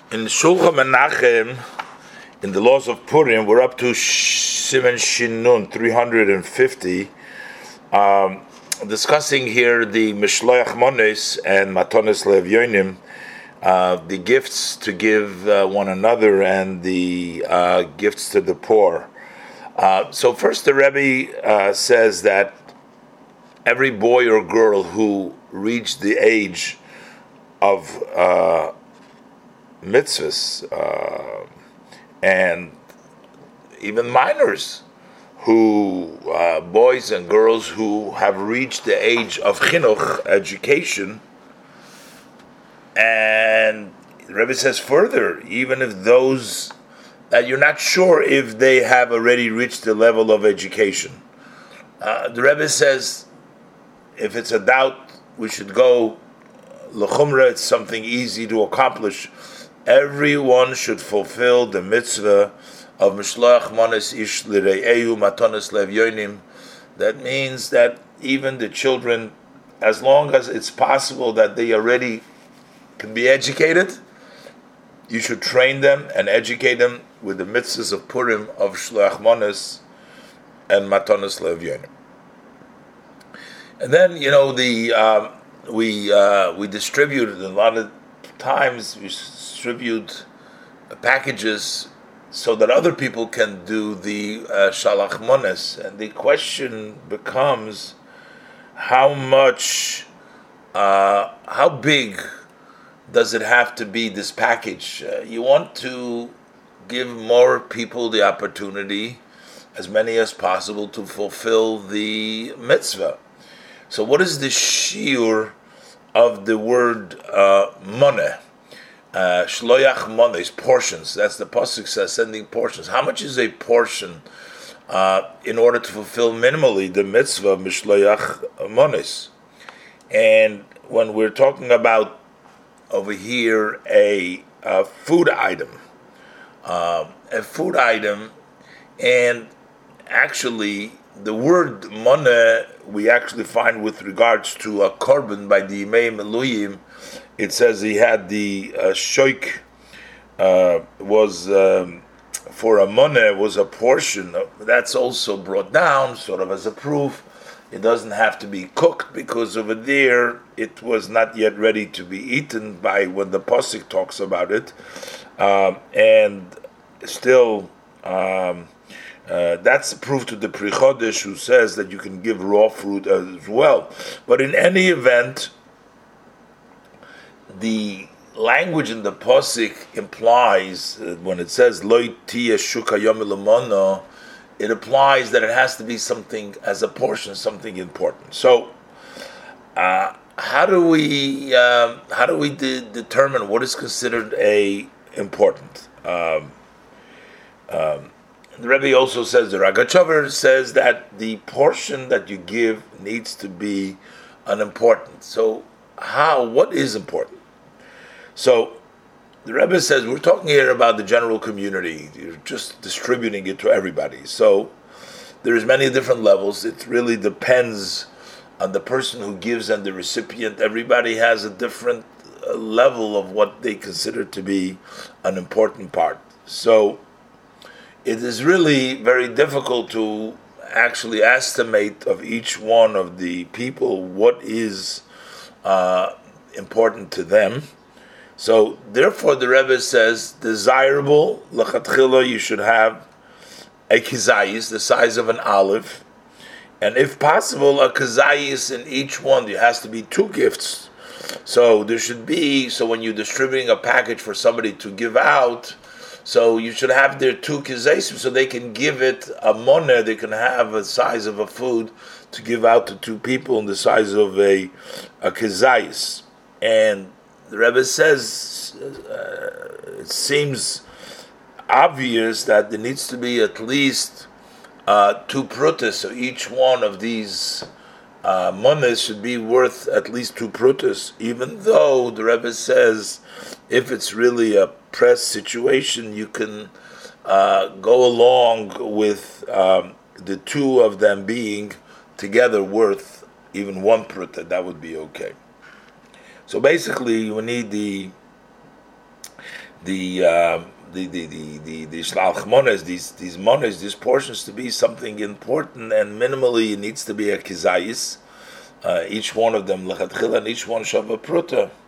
In Shulchan Menachem, in the laws of Purim, we're up to Siman Shinun 350, discussing here the Mishloach Mones and Matones Levyonim, the gifts to give one another and the gifts to the poor. So first the Rebbe says that every boy or girl who reached the age of mitzvahs, and even minors who, boys and girls who have reached the age of chinuch, education, and the Rebbe says further, even if those that you're not sure if they have already reached the level of education. The Rebbe says, if it's a doubt, we should go l'chumra, it's something easy to accomplish. Everyone should fulfill the mitzvah of Mishloach Mones Ish L'Re'ehu Matones Levyonim. That means that even the children, as long as it's possible that they already can be educated, you should train them and educate them with the mitzvahs of Purim of Shloach Mones and Matones Levyonim. And then, we distribute a lot of times. We distribute packages so that other people can do the Shalach Mones, and the question becomes how big does it have to be, this package? You want to give more people the opportunity, as many as possible, to fulfill the mitzvah. So what is the shiur of the word moneh? Shloach mones, portions. That's the pasuk says, sending portions. How much is a portion in order to fulfill minimally the mitzvah of mishloach mones? And when we're talking about over here a food item, and actually the word moneh we actually find with regards to a korban by the Yimei Meluyim. It says he had the shoik was for a moneh was a portion. That's also brought down sort of as a proof. It doesn't have to be cooked because over there it was not yet ready to be eaten by when the pasuk talks about it, and still that's a proof to the Pri Chodesh who says that you can give raw fruit as well. But in any event, the language in the pasuk implies when it says Lo tiyeh shuka yom l'mono, it implies that it has to be something as a portion, something important. So, how do we determine what is considered a important? The Rebbe also says, the Ragachover says that the portion that you give needs to be unimportant. So, what is important? So, the Rebbe says, we're talking here about the general community. You're just distributing it to everybody. So, there's many different levels. It really depends on the person who gives and the recipient. Everybody has a different level of what they consider to be an important part. So, it is really very difficult to actually estimate of each one of the people what is important to them. So, therefore, the Rebbe says, desirable, l'chatchila, you should have a kizayis, the size of an olive, and if possible, a kizayis in each one. There has to be 2 gifts. So, there should be, so when you're distributing a package for somebody to give out, so you should have their 2 kizayis, so they can give it a moneh, they can have a size of a food to give out to 2 people in the size of a kizayis. And the Rebbe says it seems obvious that there needs to be at least 2 prutas. So each one of these mones should be worth at least 2 prutas, even though the Rebbe says if it's really a press situation, you can go along with the 2 of them being together worth even 1 pruta. That would be okay. So basically, we need the shlach mones, these mones, these portions to be something important, and minimally it needs to be a kizayis. Each one of them lechatchila, and each one shava pruta.